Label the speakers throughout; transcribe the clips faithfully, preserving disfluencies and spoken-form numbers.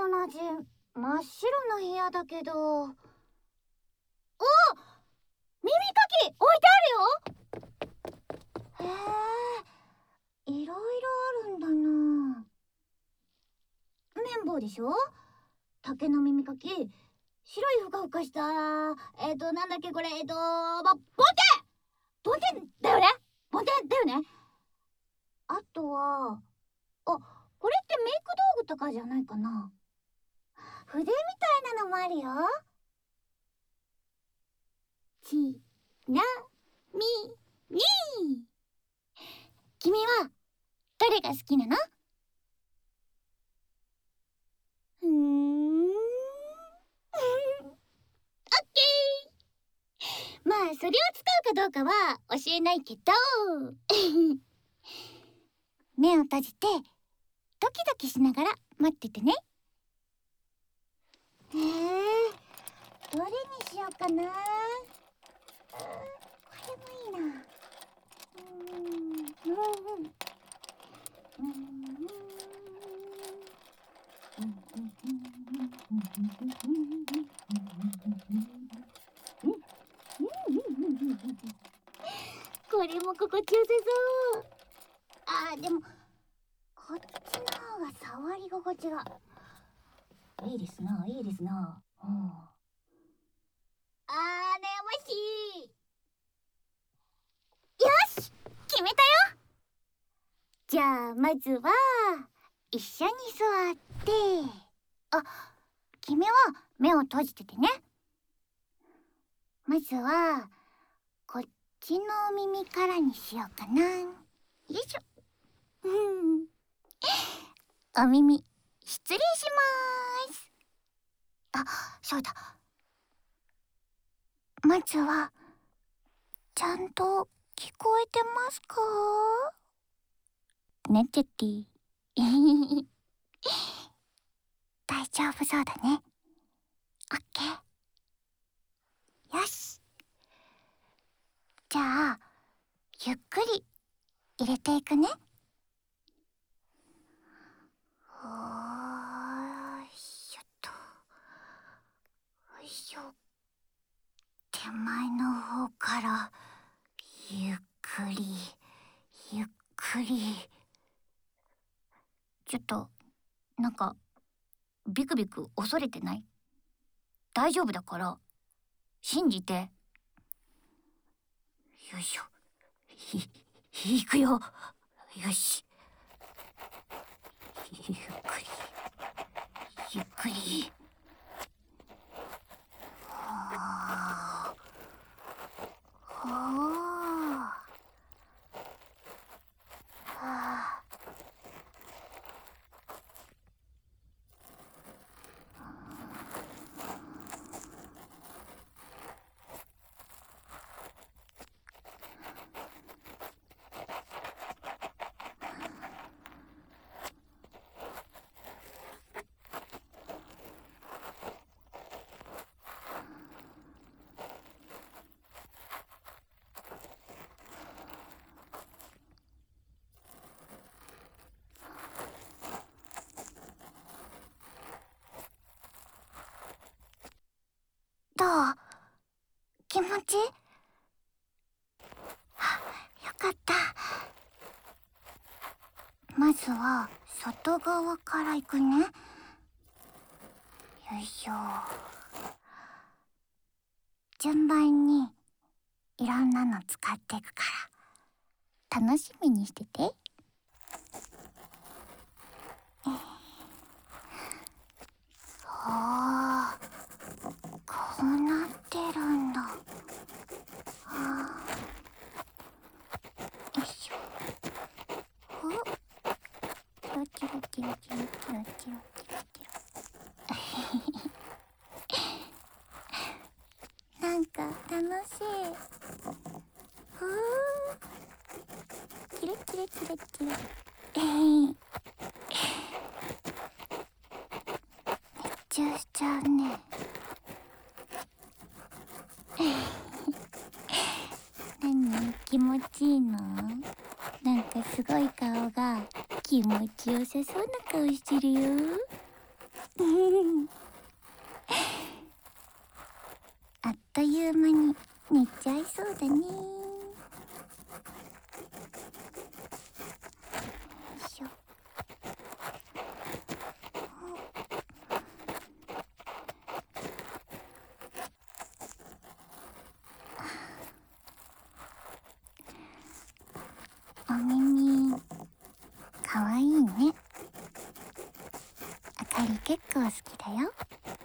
Speaker 1: 同じ真っ白な部屋だけど。お、耳かき置いてあるよ。へえ、いろいろあるんだな。綿棒でしょ、竹の耳かき、白いふかふかしたえっとなんだっけこれ、えっとま、ボンテンボンテンだよね、ボンテンだよね。あとは、あ、これってメイク道具とかじゃないかな。筆みたいなのもあるよ。ちなみに、君はどれが好きなの？うーんオッケー。まあそれを使うかどうかは教えないけど目を閉じてドキドキしながら待っててね。へえ、どれにしようかな。これもいいな。うーんうんうんこれも心地よさそう。あー、でもこっちの方が触り心地がいいですな、いいですな。うん、あー、悩ましい。よし、決めたよ。じゃあまずは一緒に座って、あ、君は目を閉じててね。まずはこっちの耳からにしようかな。よいしょ。お耳失礼します。あ、そうだ。まずはちゃんと聞こえてますか？ねてて大丈夫そうだね。オッケー。よし。じゃあゆっくり入れていくね。おーいしょっと。よいしょ。手前の方からゆっくりゆっくり。ちょっとなんかビクビク恐れてない？大丈夫だから信じて。よいしょ。い、いくよ。よし。ゆっくりゆっくり。はあはあはあ。どう？気持ち？は、よかった。まずは外側から行くね。よいしょ。順番にいろんなの使っていくから楽しみにしてて。えー、そうこうなってるんだ。はあ、よいしょ。お、キロキロキロキロキロキロキロキロキロなんか楽しい。ふう、キラキラキラキラ。えー、熱中しちゃうね。何、気持ちいいの？なんかすごい顔が気持ちよさそうな顔してるよ。 いう間に寝ちゃいそうだね。よいしょ。お耳かわいいね。あかり結構好きだよ。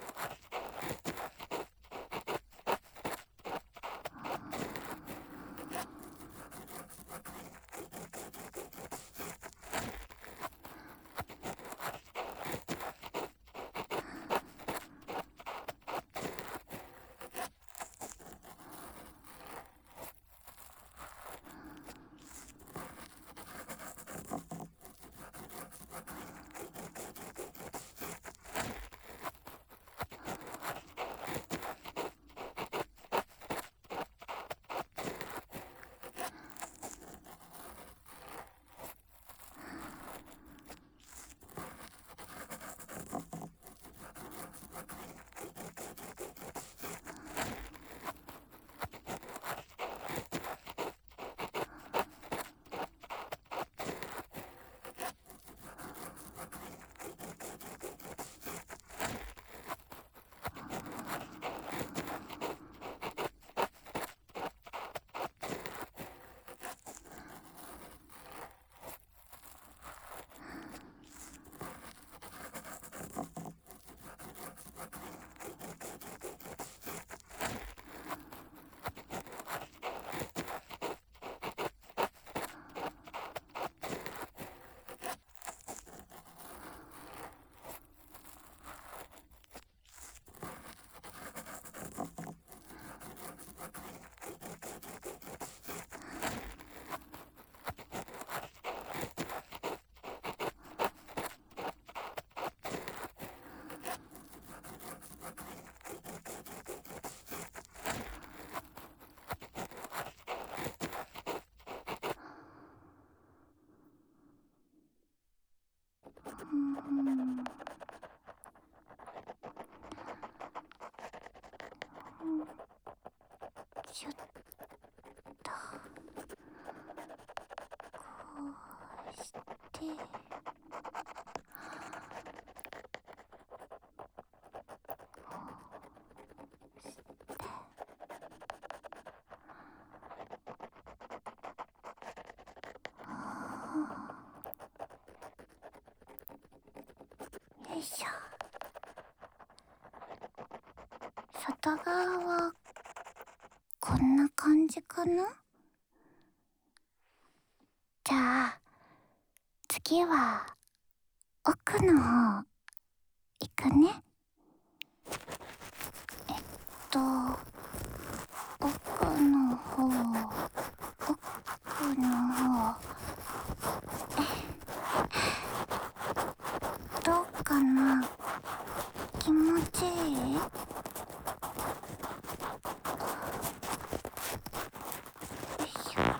Speaker 1: ちょっとこうしてよいしょ。外側はこんな感じかな。じゃあ次は奥の方行くね。えっと奥の方奥の方えどうかな。気持ちいい？よいしょ。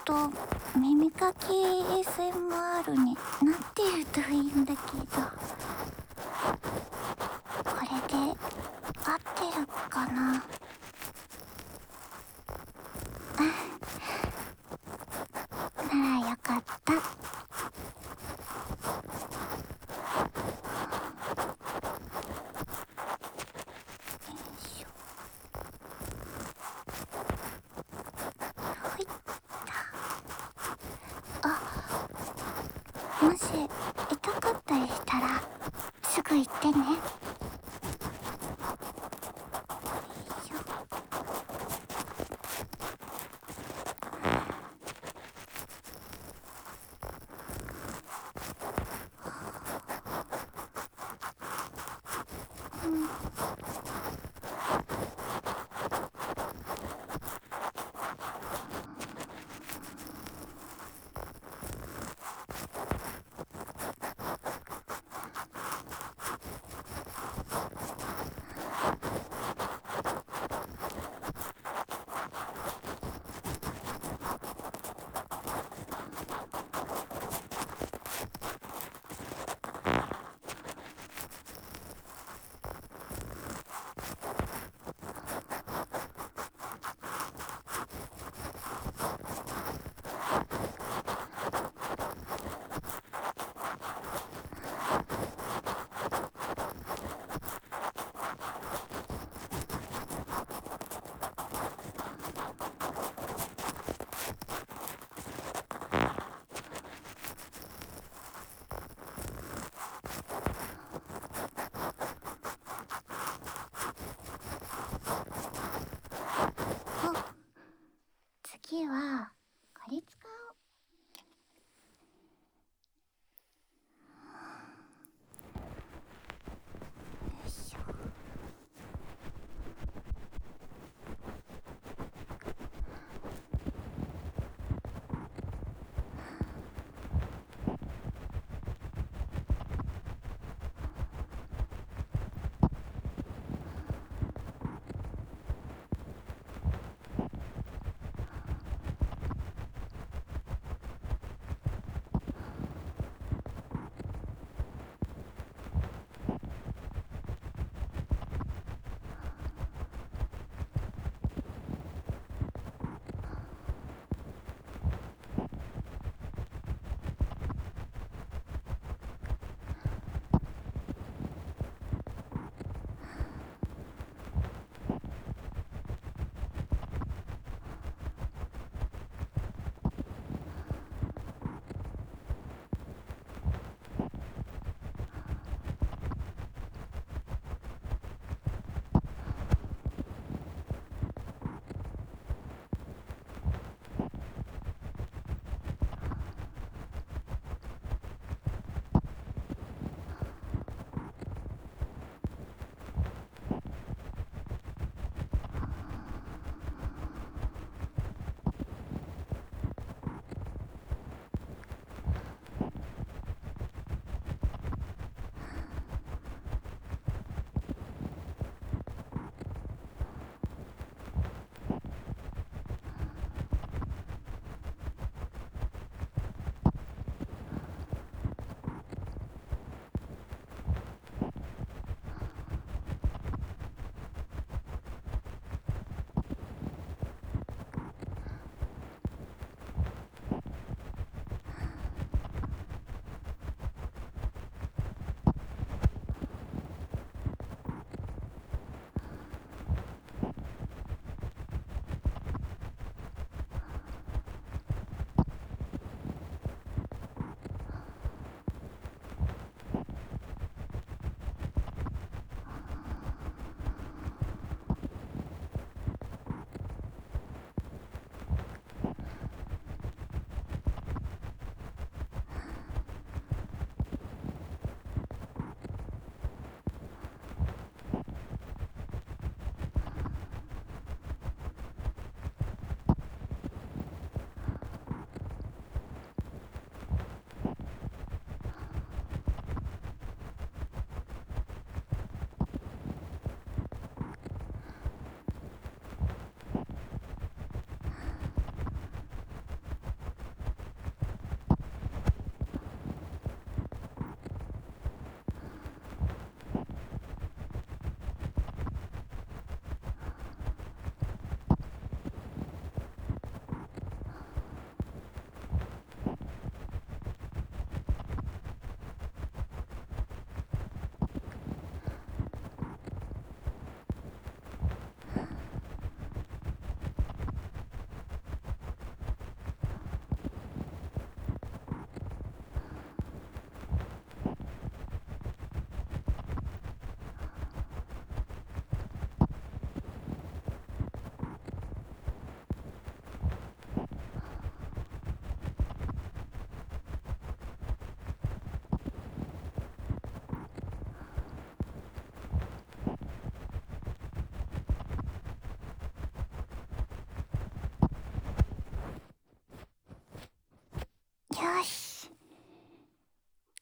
Speaker 1: と耳かき エスエムアール になってるといいんだけど、これで合ってるかな。ならよかった。よいしょ。ほいっと。あ、もし痛かったりしたらすぐ言ってね。よいしょ。うん。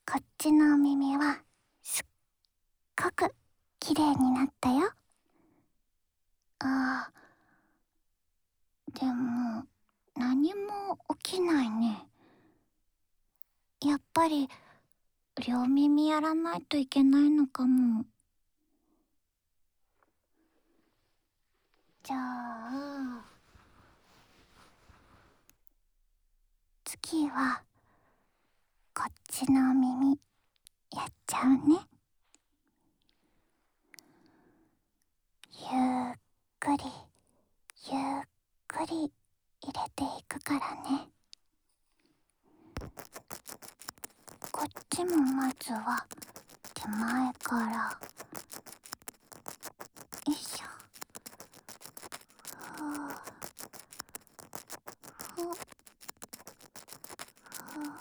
Speaker 1: こっちのお耳はすっごくきれいになったよ。あー、でも何も起きないね。やっぱり両耳やらないといけないのかも。じゃあ次はこっちのお耳やっちゃうね。ゆっくりゆっくり入れていくからね。こっちもまずは手前から。よいしょ。ふうふうふう。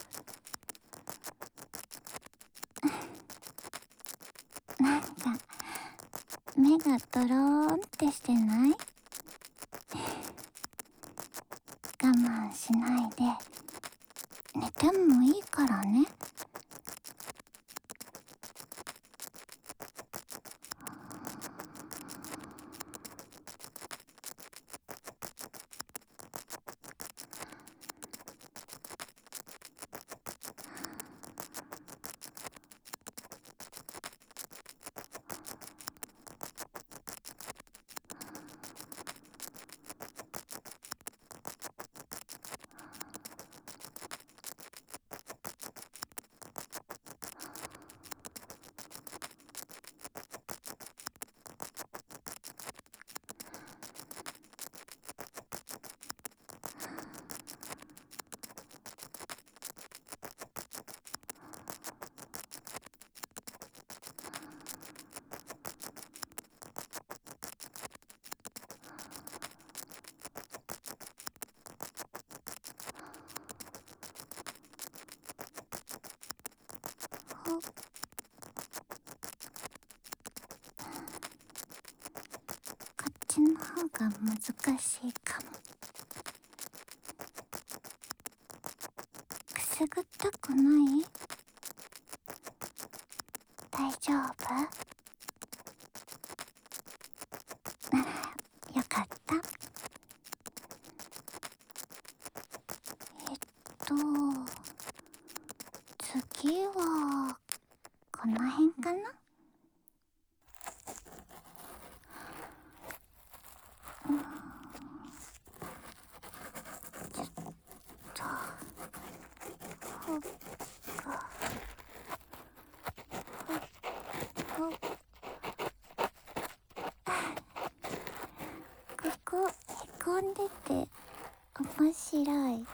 Speaker 1: なんか目がとろーんってしてない？我慢しないで寝てもいいからね。こっちの方が難しいかも。くすぐったくない？大丈夫？ならよかった。えっと次はこの辺かな。うん、ちょっとほっかほっほっ。ここへこんでて面白い。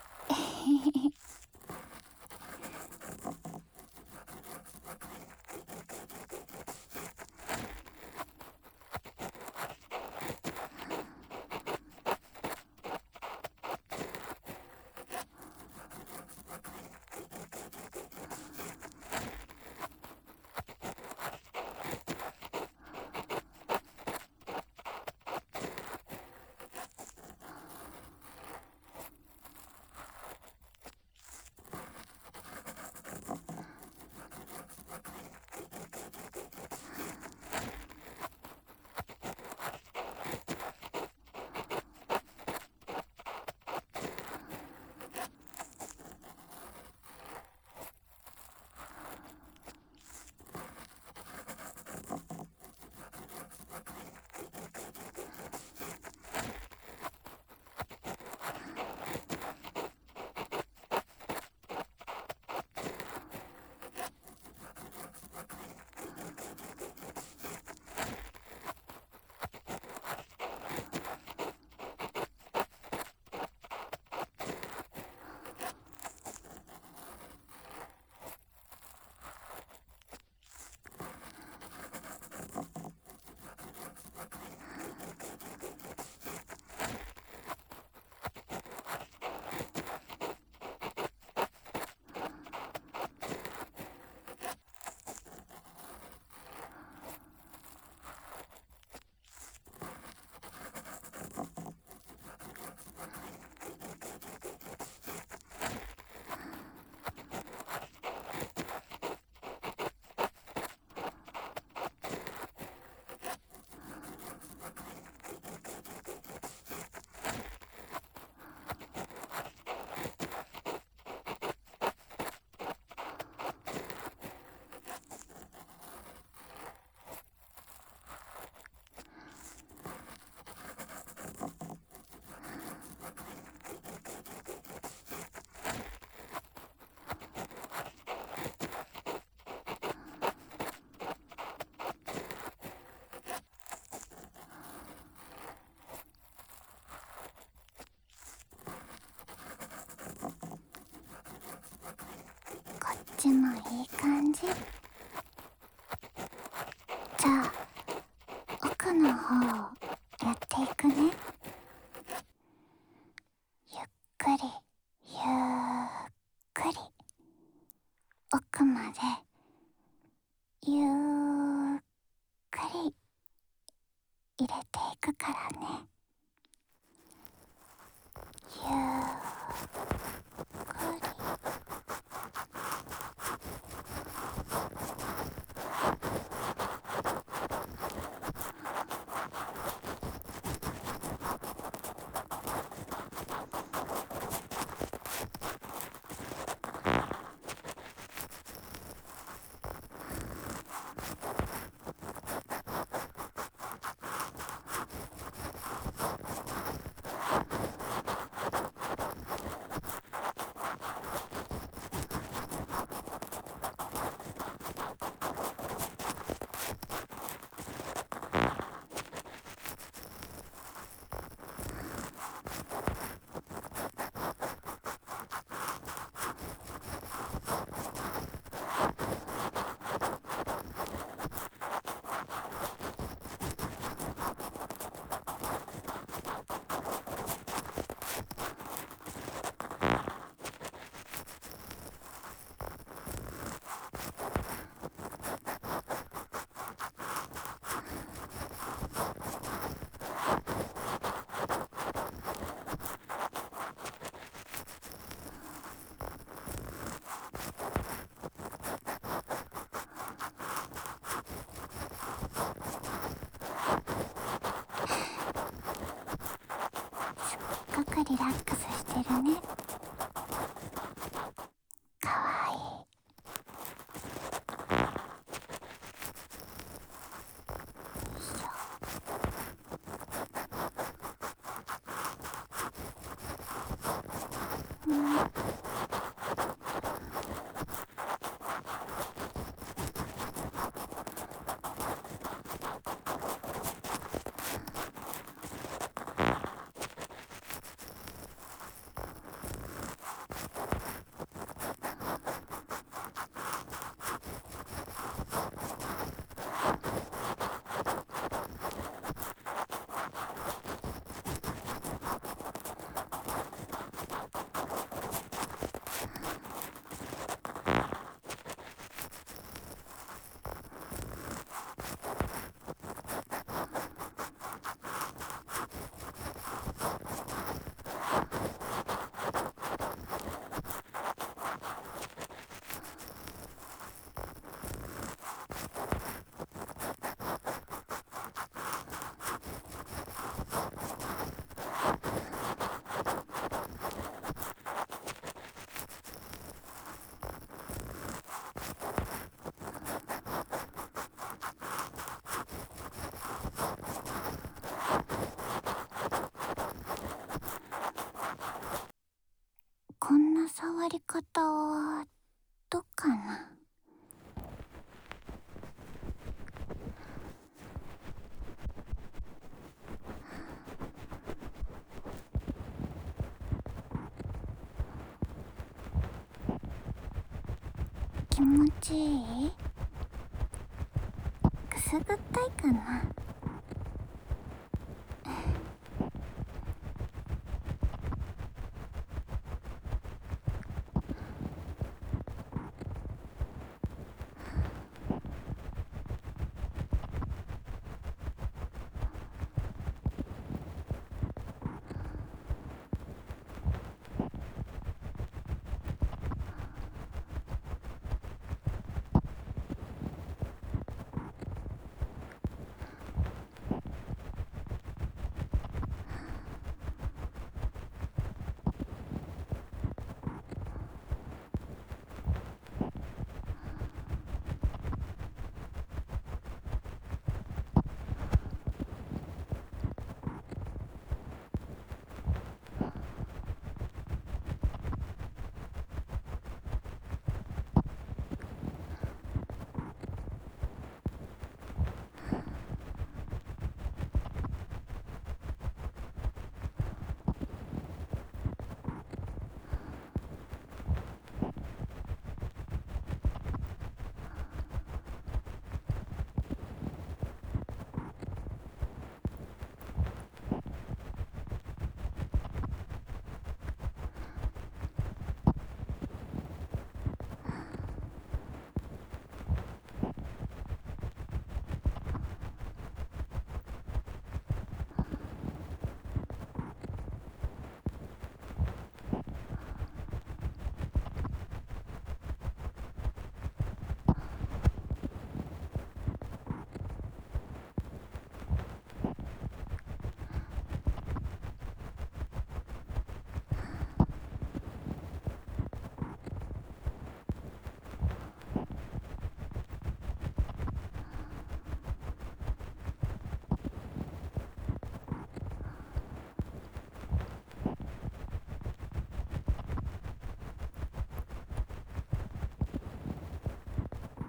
Speaker 1: ちもいい感じ。じゃあ奥の方やっていくね。ゆっくりゆっくり奥までゆっくり入れていくからね。ゆっくり。すっごくリラックスしてるね。かわいい。こんな触り方はどうかな。気持ちいい？くすぐったいかな。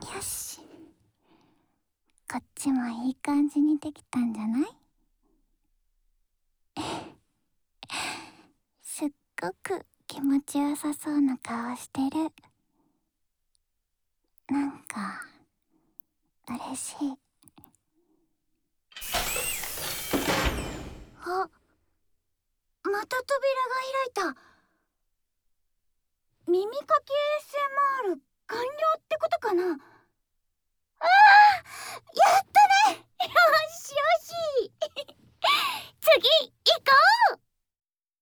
Speaker 1: よし、こっちもいい感じにできたんじゃない？すっごく気持ちよさそうな顔してる。なんか嬉しい。あ、また扉が開いた。耳かき エーエスエムアール 完了ってことかな。